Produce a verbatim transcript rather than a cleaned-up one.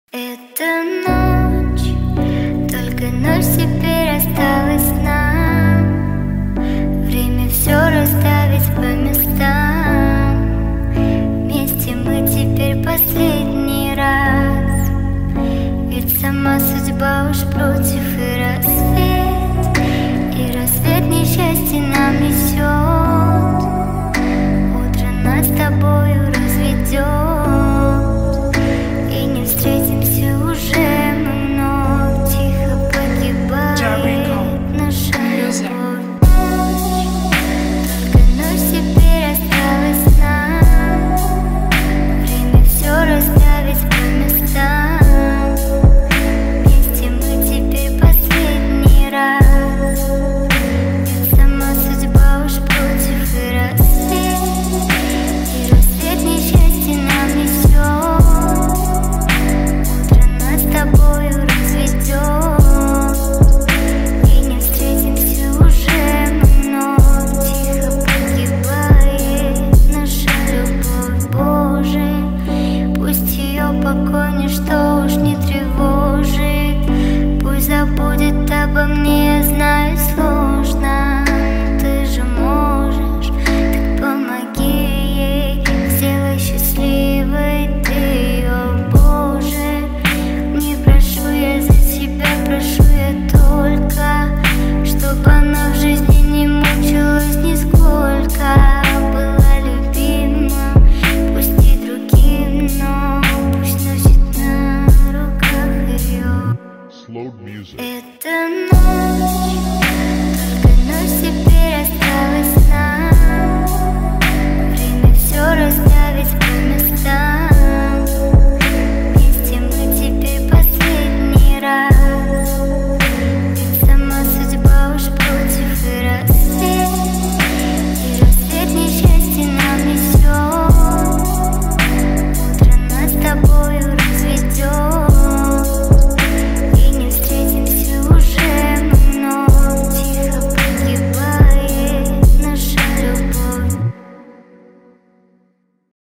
Это ночь, только ночь теперь осталась нам. Время все расставить по местам. Вместе мы теперь последний раз. Ведь сама судьба уж против, и рассвет, и рассвет несчастье нам несет. Утро нас с тобою разведет, и не встретимся уже мы вновь. Тихо погибает наша любовь. Только ночь теперь осталась нам. Время все расставить по местам. Вместе мы теперь последний раз. Ведь сама судьба уж против, и рассвет, и рассвет несчастье нам несет. Утро нас с тобою разведет, и не встретимся уже мы вновь. Тихо погибает наша любовь. Боже, пусть ее покой ничто уж не тревожит. Пусть забудет обо мне, я знаю, сложно. Ты же можешь, так помоги ей. Сделай счастливой ты ее, Боже. Не прошу я за себя, прошу я только, чтобы она в жизни не мучилась нисколько. Была любима, пусть и другим, но пусть носит на руках ее. Slowed music. Это